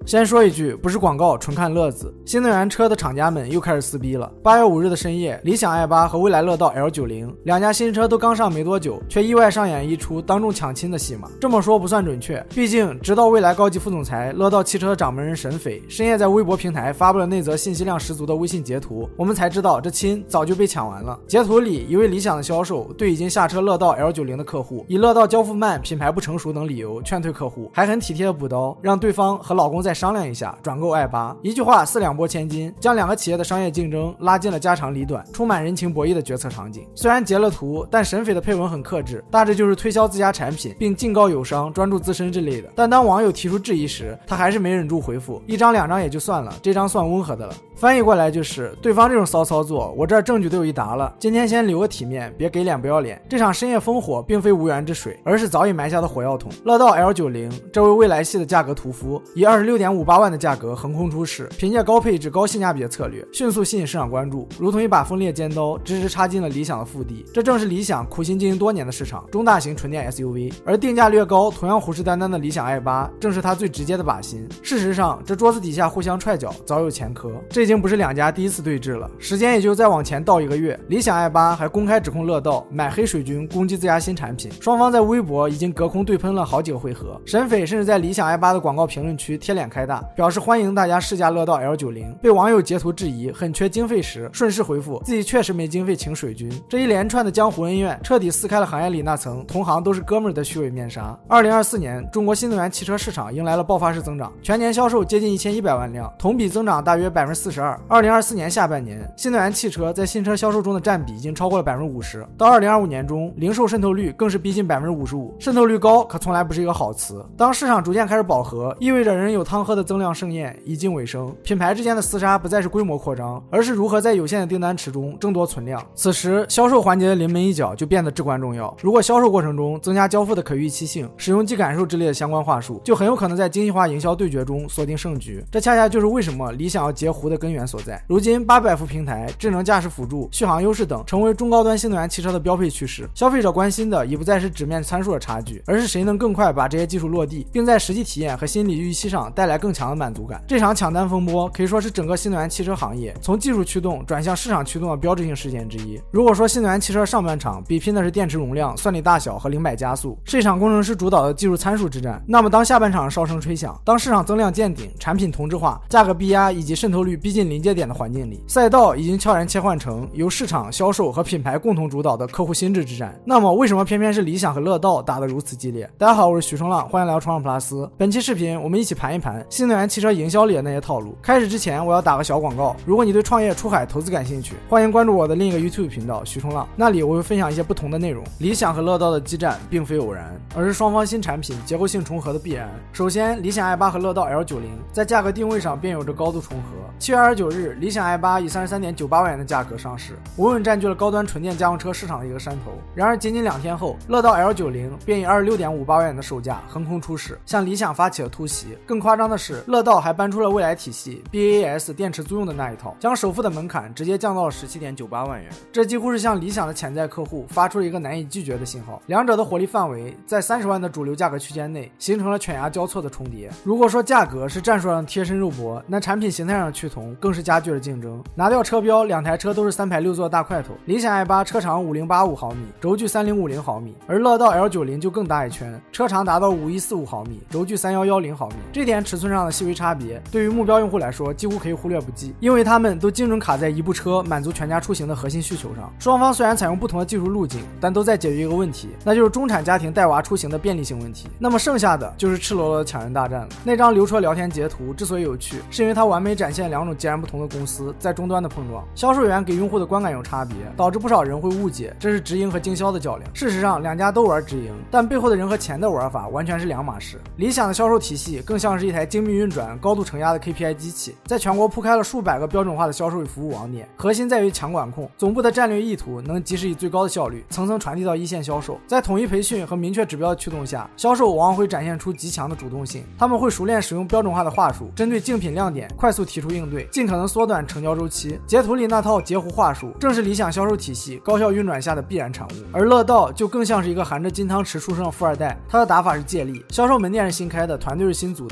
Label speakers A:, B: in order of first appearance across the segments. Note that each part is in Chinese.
A: 先说一句，不是广告，纯看乐子。新能源车的厂家们又开始撕逼了。8月5日的深夜，理想i8和蔚来乐道 L90两家新车都刚上没多久，却意外上演一出当众抢亲的戏码。这么说不算准确，毕竟直到蔚来高级副总裁、乐道汽车掌门人沈斐深夜在微博平台发布了那则信息量十足的微信截图，我们才知道这亲早就被抢完了。截图里，一位理想的销售对已经下车乐道 L90的客户，以乐道交付慢、品牌不成熟等理由劝退客户，还很体贴的补刀，让对方和老公再商量一下转购i8。一句话四两拨千斤，将两个企业的商业竞争拉近了家长里短、充满人情博弈的决策场景。虽然截了图，但沈斐的配文很克制，大致就是推销自家产品并敬告友商专注自身之类的。但当网友提出质疑时，他还是没忍住回复：一张两张也就算了，这张算温和的了。翻译过来就是，对方这种骚操作，我这儿证据都有一沓了，今天先留个体面，别给脸不要脸。这场深夜烽火并非无源之水，而是早已埋下的火药桶。乐道 L90 这位未来系的价格屠夫，以26.58万的价格横空出世，凭借高配置高性价比的策略，迅速吸引市场关注，如同一把锋利尖刀，直直插进了理想的腹地。这正是理想苦心经营多年的市场，中大型纯电 SUV， 而定价略高，同样虎视眈眈的理想 i8， 正是它最直接的靶心。事实上，这桌子底下互相踹脚，早有前科。这已经不是两家第一次对峙了，时间也就再往前倒1个月，理想 i8 还公开指控乐道买黑水军攻击自家新产品，双方在微博已经隔空对喷了好几个回合。沈斐甚至在理想 i8 的广告评论区贴脸开大，表示欢迎大家试驾乐道 L90。被网友截图质疑很缺经费时，顺势回复自己确实没经费请水军。这一连串的江湖恩怨，彻底撕开了行业里那层同行都是哥们儿的虚伪面纱。2024年，中国新能源汽车市场迎来了爆发式增长，全年销售接近1100万辆，同比增长大约42%。2024年下半年，新能源汽车在新车销售中的占比已经超过了50%，到2025年中，零售渗透率更是逼近55%。渗透率高可从来不是一个好词。当市场逐渐开始饱和，意味着人有汤喝的增量盛宴已近尾声。品牌之间的厮杀不再是规模扩张，而是如何在有限的订单池中争夺存量。此时，销售环节的临门一脚就变得至关重要。如果销售过程中增加交付的可预期性，使用即感受之类的相关话术，就很有可能在精细化营销对决中锁定胜局。这恰恰就是为什么理想要截胡的根源所在。如今800伏平台、智能驾驶辅助、续航优势等成为中高端新能源汽车的标配趋势，消费者关心的已不再是纸面参数的差距，而是谁能更快把这些技术落地，并在实际体验和心理预期上带来更强的满足感。这场抢单风波可以说是整个新能源汽车行业从技术驱动转向市场驱动的标志性事件之一。如果说新能源汽车上半场比拼的是电池容量、算力大小和0-100加速，是一场工程师主导的技术参数之战，那么当下半场哨声吹响，当市场增量见顶、产品同质化、价格逼压以及渗透率逼近临界点的环境里，赛道已经悄然切换成由市场、销售和品牌共同主导的客户心智之战。那么为什么偏偏是理想和乐道打得如此激烈？大家好，我是徐冲浪，欢迎来到冲浪 plus。本期视频我们一起盘一盘新能源汽车营销里的那些套路。开始之前我要打个小广告，如果你对创业、出海、投资感兴趣，欢迎关注我的另一个 YouTube 频道徐冲浪，那里我会分享一些不同的内容。理想和乐道的激战并非偶然，而是双方新产品结构性重合的必然。首先，理想 i8 和乐道 L90 在价格定位上便有着高度重合。7月29日，理想 i8 以33.98万元的价格上市，稳稳占据了高端纯电家用车市场的一个山头。然而仅仅2天后，乐道 L90 便以26.58万元的售价横空出世，向理想发起了突袭。更夸张的是，乐道还搬出了蔚来体系 BAS 电池租用的那一套，将首付的门槛直接降到了17.98万元。这几乎是向理想的潜在客户发出了一个难以拒绝的信号。两者的火力范围在30万的主流价格区间内，形成了犬牙交错的重叠。如果说价格是战术上贴身肉搏，那产品形态上的趋同更是加剧了竞争。拿掉车标，两台车都是3排6座大块头，理想 i8 车长5085毫米，轴距3050毫米，而乐道 L90 就更大一圈，车长达到5145毫米，轴距3110毫米。这点尺寸上的细微差别，对于目标用户来说几乎可以忽略不计，因为他们都精准卡在一部车满足全家出行的核心需求上。双方虽然采用不同的技术路径，但都在解决一个问题，那就是中产家庭带娃出行的便利性问题。那么剩下的就是赤裸裸的抢人大战了。那张流车聊天截图之所以有趣，是因为它完美展现两种截然不同的公司在终端的碰撞。销售员给用户的观感有差别，导致不少人会误解这是直营和经销的较量。事实上，两家都玩直营，但背后的人和钱的玩法完全是两码事。理想的销售体系更像是一台精密运转、高度承压的 KPI 机器，在全国铺开了数百个标准化的销售与服务网点，核心在于强管控。总部的战略意图能及时以最高的效率层层传递到一线销售，在统一培训和明确指标的驱动下，销售往往会展现出极强的主动性。他们会熟练使用标准化的话术，针对竞品亮点快速提出应对，尽可能缩短成交周期。截图里那套截胡话术，正是理想销售体系高效运转下的必然产物。而乐道就更像是一个含着金汤匙出生的富二代，他的打法是借力，销售门店是新开的，团队是新组的，全国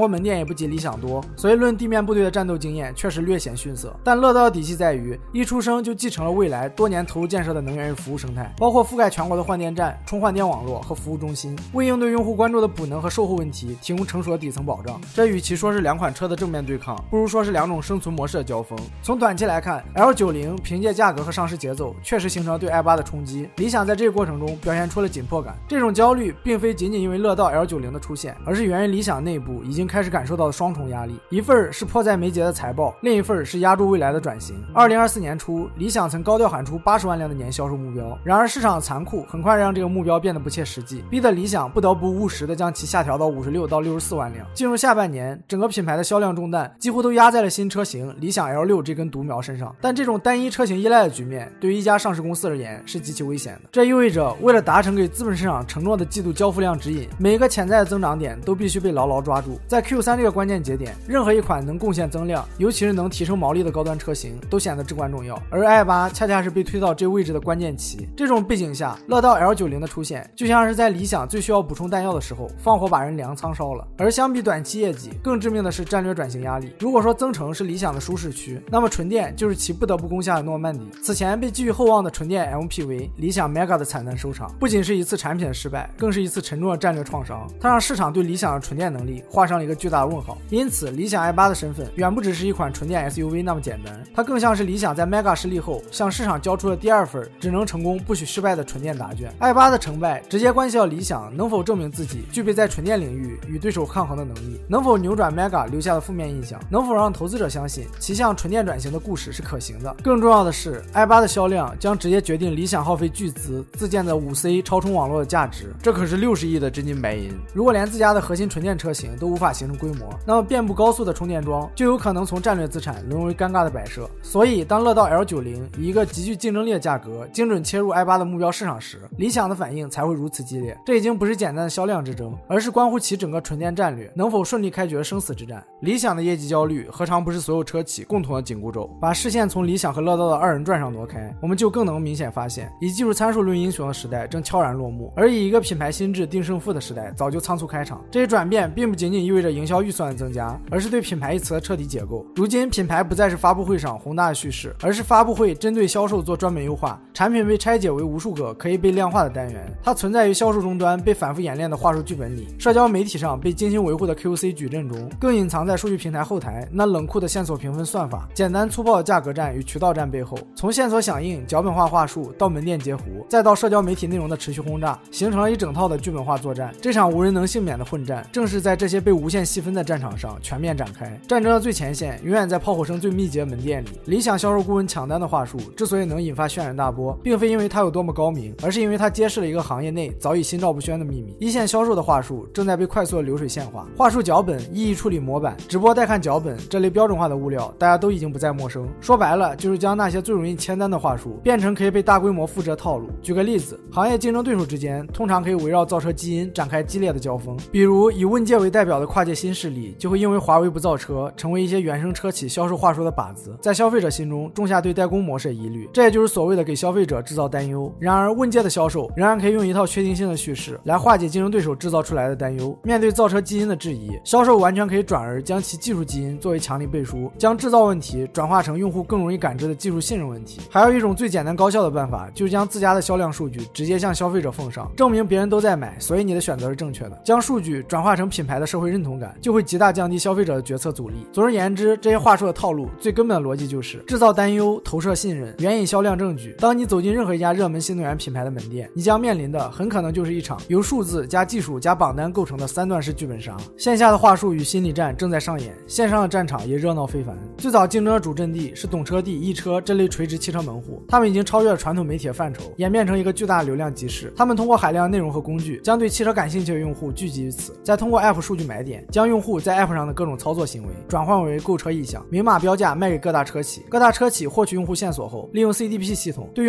A: 国门店也不及理想多，所以论地面部队的战斗经验确实略显逊色。但乐道的底气在于，一出生就继承了未来多年投入建设的能源与服务生态，包括覆盖全国的换电站、充换电网络和服务中心，为应对用户关注的补能和售后问题提供成熟的底层保障。这与其说是两款车的正面对抗，不如说是两种生存模式的交锋。从短期来看 ，L90 凭借价格和上市节奏，确实形成了对 i8 的冲击。理想在这个过程中表现出了紧迫感，这种焦虑并非仅仅因为乐道 L90 的出现，而是源于理想内部已经开始感受到的双重压力，一份是迫在眉睫的财报，另一份是压住未来的转型。2024年初，理想曾高调喊出80万辆的年销售目标，然而市场残酷很快让这个目标变得不切实际，逼得理想不得不务实的将其下调到56到64万辆。进入下半年，整个品牌的销量重担几乎都压在了新车型理想 L6 这根独苗身上，但这种单一车型依赖的局面对于一家上市公司而言是极其危险的。这意味着为了达成给资本市场承诺的季度交付量指引，每一个潜在的增长点都必须被牢牢抓住。在 Q3 这个关键节点，任何一款能贡献增量，尤其是能提升毛利的高端车型都显得至关重要，而 i8 恰恰是被推到这位置的关键期。这种背景下，乐道 L90 的出现就像是在理想最需要补充弹药的时候放火把人粮仓烧了。而相比短期业绩，更致命的是战略转型压力。如果说增程是理想的舒适区，那么纯电就是其不得不攻下的诺曼底。此前被寄予厚望的纯电 MPV 理想 Mega 的惨淡收场，不仅是一次产品的失败，更是一次沉重的战略创伤。它让市场对理想的纯电能力画上了一个巨大的问号。因此，理想 i8 的身份远不只是一款纯电 SUV 那么简单，它更像是理想在 Mega 失利后向市场交出了第二份只能成功不许失败的纯电答卷。i8 的成败直接关系到理想能否证明自己具备在纯电领域与对手抗衡的能力，能否扭转 Mega 留下的负面印象，能否让投资者相信其向纯电转型的故事是可行的。更重要的是 i8 的销量将直接决定理想耗费巨资自建的 5C 超充网络的价值，这可是60亿的真金白银。如果连自家的核心纯电车型都无法形成规模，那么遍布高速的充电桩就有可能从战略资产沦为尴尬的摆设。所以当乐道 L90 以一个极具竞争力的价格精准切入 i8 的目标市场时，理想的反应才会如此激烈。这已经不是简单的销量之争，而是关乎其整个纯电战略能否顺利开决生死之战。理想的业绩焦虑何尝不是所有车企共同的紧箍咒？把视线从理想和乐道的二人转上挪开，我们就更能明显发现，以技术参数论英雄的时代正悄然落幕，而以一个品牌心智定胜负的时代早就仓促开场。这一转变并不仅仅意味着营销预算的增加，而是对品牌一词的彻底解构。如今品牌不再是发布会上宏大的叙事，而是发布会针对销售做专门优化，产品被拆解为无数个可以被量化的单元，它存在于销售终端被反复演练的话术剧本里，社交媒体上被精心维护的 QC 矩阵中，更隐藏在数据平台后台那冷酷的线索评分算法、简单粗暴的价格战与渠道战背后。从线索响应、脚本化话术到门店截胡，再到社交媒体内容的持续轰炸，形成了一整套的剧本化作战。这场无人能幸免的混战，正是在这些被无限细分的战场上全面展开。战争的最前线永远在炮火声最密集的门店里。理想销售顾问抢单的话术之所以能引发轩然大波，并非因为它有多么高明，而是因为它揭示了一个行业内早已心照不宣的秘密：一线销售的话术正在被快速的流水线化。话术脚本、意义处理模板、直播带看脚本这类标准化的物料，大家都已经不再陌生。说白了，就是将那些最容易签单的话术变成可以被大规模复制的套路。举个例子，行业竞争对手之间通常可以围绕造车基因展开激烈的交锋，比如以问界为代表的跨界新势力就会因为华为不造车，成为一些原生车企销售话术的靶子，在消费者心中种下对代工模式的疑虑，这也就是所谓的给消费者制造担忧。然而问界的销售仍然可以用一套确定性的叙事来化解竞争对手制造出来的担忧。面对造车基因的质疑，销售完全可以转而将其技术基因作为强力背书，将制造问题转化成用户更容易感知的技术信任问题。还有一种最简单高效的办法，就是将自家的销量数据直接向消费者奉上，证明别人都在买，所以你的选择是正确的。将数据转化成品牌的社会认同感，就会极大降低消费者的决策阻力。总而言之，这些话术的套路最根本的逻辑就是制造担忧，投射信任，援引销量证据。当你走进任何一家热门新能源品牌的门店，你将面临的很可能就是一场由数字加技术加榜单构成的3段式剧本杀。线下的话术与心理战正在上演，线上的战场也热闹非凡。最早竞争的主阵地是懂车帝、易车这类垂直汽车门户，他们已经超越了传统媒体的范畴，演变成一个巨大的流量集市。他们通过海量内容和工具，将对汽车感兴趣的用户聚集于此，再通过 App 数据买点，将用户在 App 上的各种操作行为转换为购车意向，明码标价卖给各大车企。各大车企获取用户线索后，利用 CDP 系统对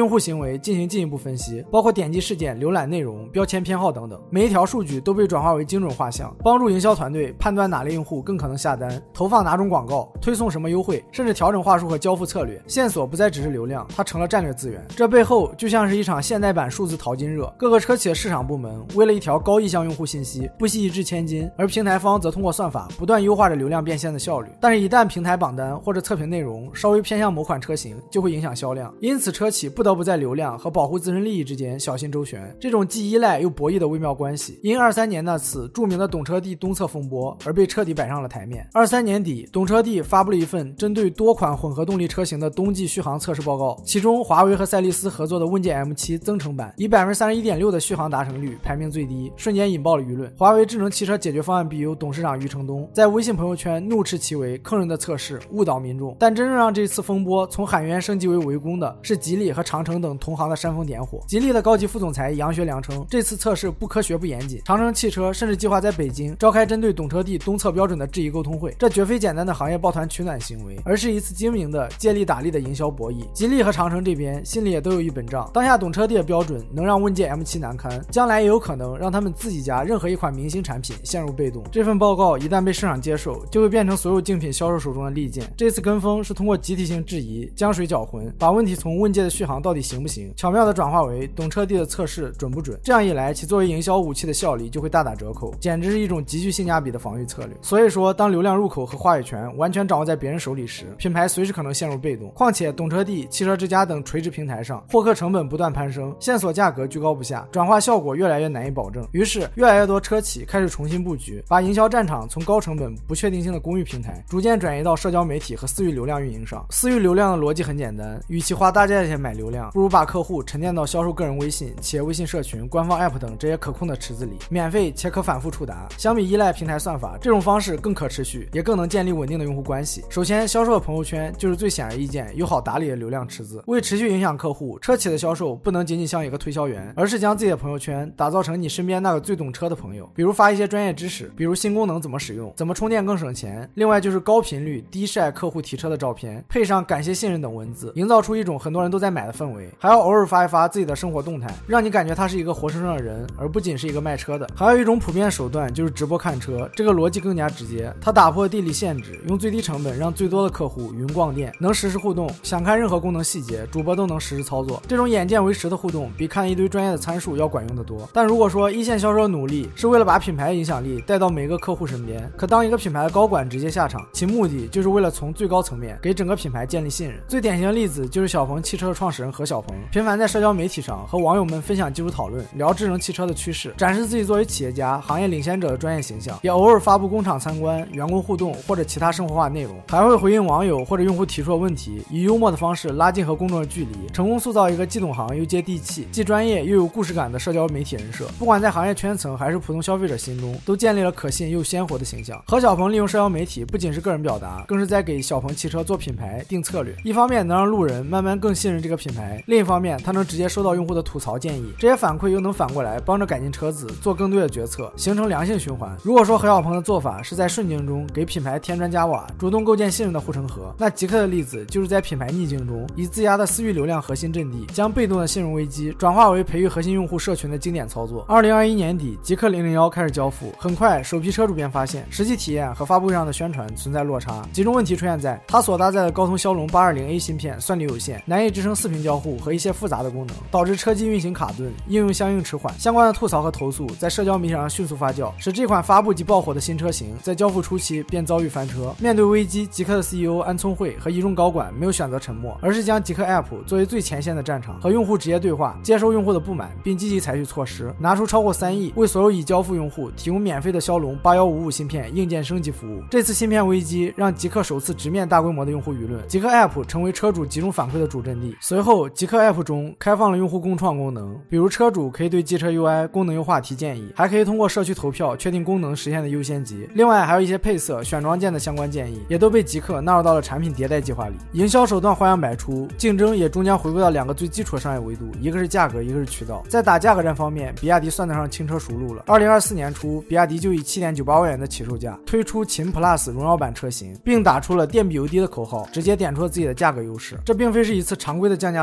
A: 用户行为进行进一步分析，包括点击事件、浏览内容、标签偏好等等，每一条数据都被转化为精准画像，帮助营销团队判断哪类用户更可能下单，投放哪种广告，推送什么优惠，甚至调整话术和交付策略。线索不再只是流量，它成了战略资源。这背后就像是一场现代版数字淘金热，各个车企的市场部门为了一条高意向用户信息不惜一掷千金，而平台方则通过算法不断优化着流量变现的效率。但是一旦平台榜单或者测评内容稍微偏向某款车型，就会影响销量，因此车企不得不在流量和保护自身利益之间小心周旋。这种既依赖又博弈的微妙关系，因23年那次著名的懂车帝东侧风波而被彻底摆上了台面。23年底，懂车帝发布了一份针对多款混合动力车型的冬季续航测试报告，其中华为和赛力斯合作的问界 M7 增程版以 31.6% 的续航达成率排名最低，瞬间引爆了舆论。华为智能汽车解决方案 BU 董事长余承东在微信朋友圈怒斥其为坑人的测试，误导民众。但真正让这次风波从喊冤升级为围攻的是吉利和长城等同行的煽风点火。吉利的高级副总裁杨学良称，这次测试不科学不严谨，长城汽车甚至计划在北京召开针对懂车帝东侧标准的质疑沟通会。这绝非简单的行业抱团取暖行为，而是一次精明的借力打力的营销博弈。吉利和长城这边心里也都有一本账，当下懂车帝的标准能让问界 M7 难堪，将来也有可能让他们自己家任何一款明星产品陷入被动。这份报告一旦被市场接受，就会变成所有竞品销售手中的利剑。这次跟风是通过集体性质疑、江水搅浑，把问题从问界的续航到底行不行，巧妙地转化为懂车帝的测试准不准。这样一来，其作为营销武器的效力就会大打折扣，简直是一种极具性价比的防御策略。所以说，当流量入口和话语权完全掌握在别人手里时，品牌随时可能陷入被动。况且懂车帝、汽车之家等垂直平台上，获客成本不断攀升，线索价格居高不下，转化效果越来越难以保证。于是，越来越多车企开始重新布局，把营销战场从高成本、不确定性的公域平台，逐渐转移到社交媒体和私域流量运营上。私域流量的逻辑很简单，与其花大价钱买流量，不如把客户沉淀到销售个人微信、企业微信社群、官方 App 等这些可控的池子里，免费且可反复触达。相比依赖平台算法，这种方式更可持续，也更能建立稳定的用户关系。首先，销售的朋友圈就是最显而易见、友好打理的流量池子。为持续影响客户，车企的销售不能仅仅像一个推销员，而是将自己的朋友圈打造成你身边那个最懂车的朋友，比如发一些专业知识，比如新功能怎么使用，怎么充电更省钱。另外就是高频率低晒客户提车的照片，配上感谢信任等文字，营造出一种很多人都在买的氛围。还要偶尔发一发自己的生活动态，让你感觉他是一个活生生的人，而不仅是一个卖车的。还有一种普遍手段就是直播看车，这个逻辑更加直接，它打破地理限制，用最低成本让最多的客户云逛店，能实时互动，想看任何功能细节，主播都能实时操作。这种眼见为实的互动，比看一堆专业的参数要管用得多。但如果说一线销售的努力是为了把品牌影响力带到每个客户身边，可当一个品牌的高管直接下场，其目的就是为了从最高层面给整个品牌建立信任。最典型的例子就是小鹏汽车的创始人何小鹏，频繁在社交媒体上和网友们分享技术讨论，聊智能汽车的趋势，展示自己作为企业家、行业领先者的专业形象，也偶尔发布工厂参观、员工互动或者其他生活化内容，还会回应网友或者用户提出的问题，以幽默的方式拉近和公众的距离，成功塑造一个既懂行又接地气、既专业又有故事感的社交媒体人设。不管在行业圈层还是普通消费者心中，都建立了可信又鲜活的形象。何小鹏利用社交媒体不仅是个人表达，更是在给小鹏汽车做品牌、定策略。一方面能让路人慢慢更信任这个品牌，另一方面他能直接收到用户的吐槽建议，这些反馈又能反过来帮着改进车子，做更对的决策，形成良性循环。如果说何小鹏的做法是在顺境中给品牌添砖加瓦，主动构建信任的护城河，那极客的例子就是在品牌逆境中，以自家的私域流量核心阵地，将被动的信任危机转化为培育核心用户社群的经典操作。2021年底，极客001开始交付，很快首批车主便发现实际体验和发布会上的宣传存在落差，集中问题出现在它所搭载的高通骁龙 820A 芯片算力有限，难以支撑4频交互和一些复杂的功能，导致车机运行卡顿，应用相应迟缓。相关的吐槽和投诉在社交媒体上迅速发酵，使这款发布即爆火的新车型在交付初期便遭遇翻车。面对危机，极客的 CEO 安聪慧和一众高管没有选择沉默，而是将极客 App 作为最前线的战场，和用户直接对话，接收用户的不满，并积极采取措施，拿出超过3亿为所有已交付用户提供免费的骁龙8155芯片硬件升级服务。这次芯片危机让极客首次直面大规模的用户舆论，极客 App 成为车主集中反馈的主阵地。随后，极客 App 中开放了用户共创功能，比如车主可以对机车 UI 功能优化提建议，还可以通过社区投票确定功能实现的优先级。另外还有一些配色、选装件的相关建议，也都被极客纳入到了产品迭代计划里。营销手段花样百出，竞争也终将回归到2个最基础的商业维度，一个是价格，一个是渠道。在打价格战方面，比亚迪算得上轻车熟路了。2024年初，比亚迪就以7.98万元的起售价推出秦 Plus 荣耀版车型，并打出了电比油低的口号，直接点出了自己的价格优势。这并非是一次常规的降价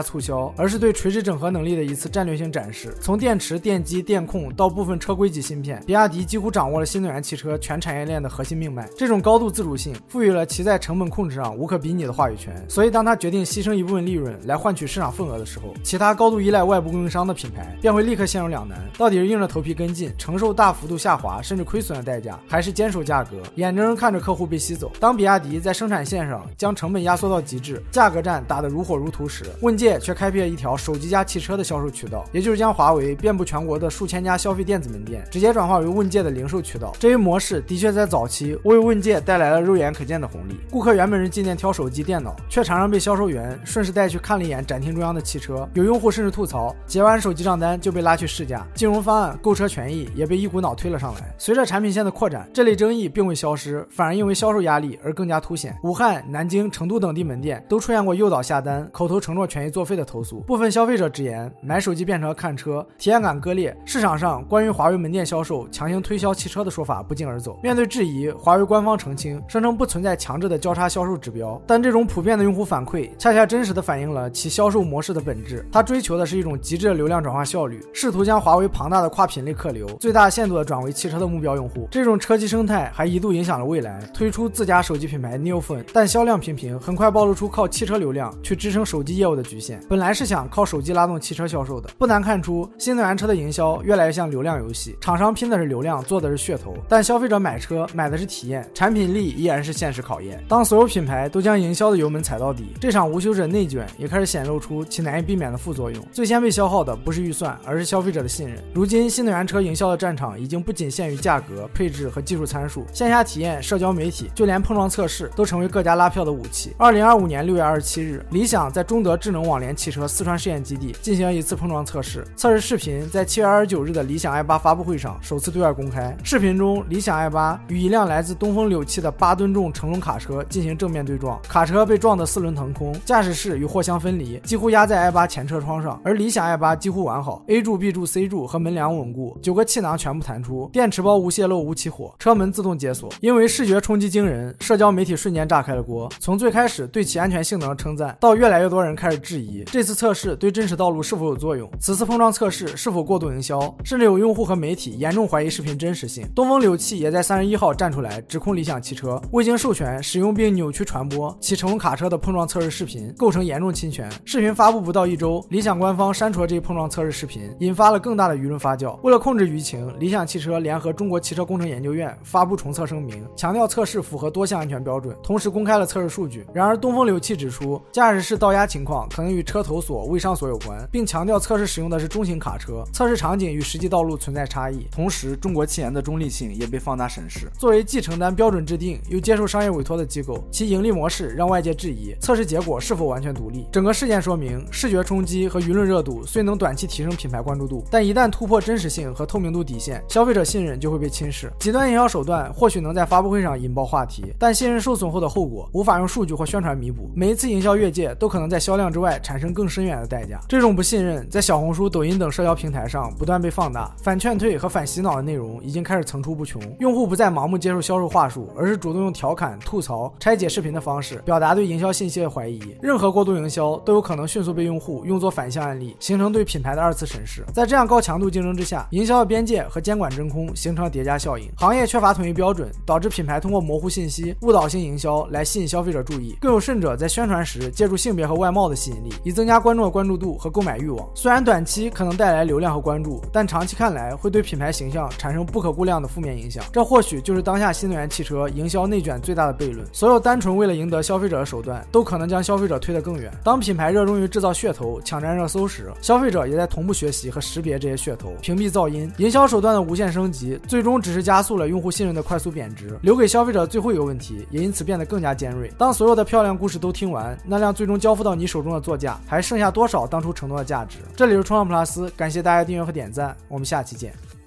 A: 促销，而是对垂直整合能力的一次战略性展示。从电池、电机、电控到部分车规级芯片，比亚迪几乎掌握了新能源汽车全产业链的核心命脉。这种高度自主性赋予了其在成本控制上无可比拟的话语权。所以当他决定牺牲一部分利润来换取市场份额的时候，其他高度依赖外部供应商的品牌便会立刻陷入两难：到底是硬着头皮跟进，承受大幅度下滑甚至亏损的代价，还是坚守价格，眼睁睁看着客户被吸走？当比亚迪在生产线上将成本压缩到极致，价格战打得如火如荼时，问界却开辟了一条手机加汽车的销售渠道，也就是将华为遍布全国的数千家消费电子门店直接转化为问界的零售渠道。这一模式的确在早期为问界带来了肉眼可见的红利。顾客原本是进店挑手机电脑，却常常被销售员顺势带去看了一眼展厅中央的汽车，有用户甚至吐槽，结完手机账单就被拉去试驾，金融方案、购车权益也被一股脑推了上来。随着产品线的扩展，这类争议并未消失，反而因为销售压力而更加凸显。武汉、南京、成都等地门店都出现过诱导下单、口头承诺权益作废的投诉。部分消费者直言，买手机变成了看车，体验感割裂。市场上关于华为门店销售强行推销汽车的说法不胫而走。面对质疑，华为官方澄清，声称不存在强制的交叉销售指标，但这种普遍的用户反馈恰恰真实地反映了其销售模式的本质。它追求的是一种极致的流量转化效率，试图将华为庞大的跨品类客流最大限度地转为汽车的目标用户。这种车机生态还一度影响了蔚来推出自家手机品牌 Neophone， 但销量平平，很快暴露出靠汽车流量去支撑手机业务的局限。本来是想靠手机拉动汽车销售的，不难看出新能源车的营销越来越像流量游戏，厂商拼的是流量，做的是噱头，但消费者买车买的是体验，产品力依然是现实考验。当所有品牌都将营销的油门踩到底，这场无休止内卷也开始显露出其难以避免的副作用。最先被消耗的不是预算，而是消费者的信任。如今新能源车营销的战场已经不仅限于价格、配置和技术参数，线下体验、社交媒体，就连碰撞测试都成为各家拉票的武器。2025年6月27日，理想在中德智能网联汽车四川试验基地进行了一次碰撞测试。测试视频在7月29日的理想 i8 发布会上首次对外公开。视频中，理想 i8 与一辆来自东风柳汽的8吨重乘龙卡车进行正面对撞，卡车被撞得4轮腾空，驾驶室与货箱分离，几乎压在 i8 前车窗上，而理想 i8 几乎完好， A 柱、B 柱、C 柱和门梁稳固，9个气囊全部弹出，电池包无泄漏无起火，车门自动解锁。因为视觉冲击惊人，社交媒体瞬间炸开了锅，从最开始对其安全性能的称赞，到越来越多人开始质疑这次测试对真实道路是否有作用，此次碰撞测试是否过度营销，甚至有用户和媒体严重怀疑视频真实性。东风柳汽也在31号站出来指控理想汽车未经授权使用并扭曲传播其乘龙卡车的碰撞测试视频，构成严重侵权。视频发布不到1周，理想官方删除了这一碰撞测试视频，引发了更大的舆论发酵。为了控制舆情，理想汽车联合中国汽车工程研究院发布重测声明，强调测试符合多项安全标准，同时公开了测试数据。然而东风柳汽指出，驾驶室倒压情况可能与车头锁、未上锁有关，并强调测试使用的是中型卡车，测试场景与实际道路存在差异。
B: 同时，中国汽研的中立性也被放大审视。
A: 作为既承担标准制定又接受商业委托的机构，其盈利模式让外界质疑测试结果是否完全独立。整个事件说明，视觉冲击和舆论热度虽能短期提升品牌关注度，但一旦突破真实性和透明度底线，消费者信任就会被侵蚀。极端营销手段或许能在发布会上引爆话题，但信任受损后的后果无法用数据或宣传弥补。每一次营销越界都可能在销量之外产生更深远的代价。这种不信任在小红书、抖音等社交平台上不断被放大，反劝退和反洗脑的内容已经开始层出不穷。用户不再盲目接受销售话术，而是主动用调侃、吐槽、拆解视频的方式表达对营销信息的怀疑。任何过度营销都有可能迅速被用户用作反向案例，形成对品牌的二次审视。在这样高强度竞争之下，营销的边界和监管真空形成了叠加效应，行业缺乏统一标准，导致品牌通过模糊信息、误导性营销来吸引消费者注意。更有甚者，在宣传时借助性别和外貌的吸引力，以增加观众的关注度和购买欲望。虽然短期可能带来流量和关注，但长期看来会对品牌形象产生不可估量的负面影响。这或许就是当下新能源汽车营销内卷最大的悖论。所有单纯为了赢得消费者的手段，都可能将消费者推得更远。当品牌热衷于制造噱头、抢占热搜时，消费者也在同步学习和识别这些噱头，屏蔽噪音。营销手段的无限升级，最终只是加速了用户信任的快速贬值，留给消费者最后一个问题，也因此变得更加尖锐。当所有的漂亮故事都听完，那辆最终交付到你手中的座驾，还剩下多少当初承诺的价值？这里是冲浪普拉斯，感谢大家订阅和点赞，我们下期见。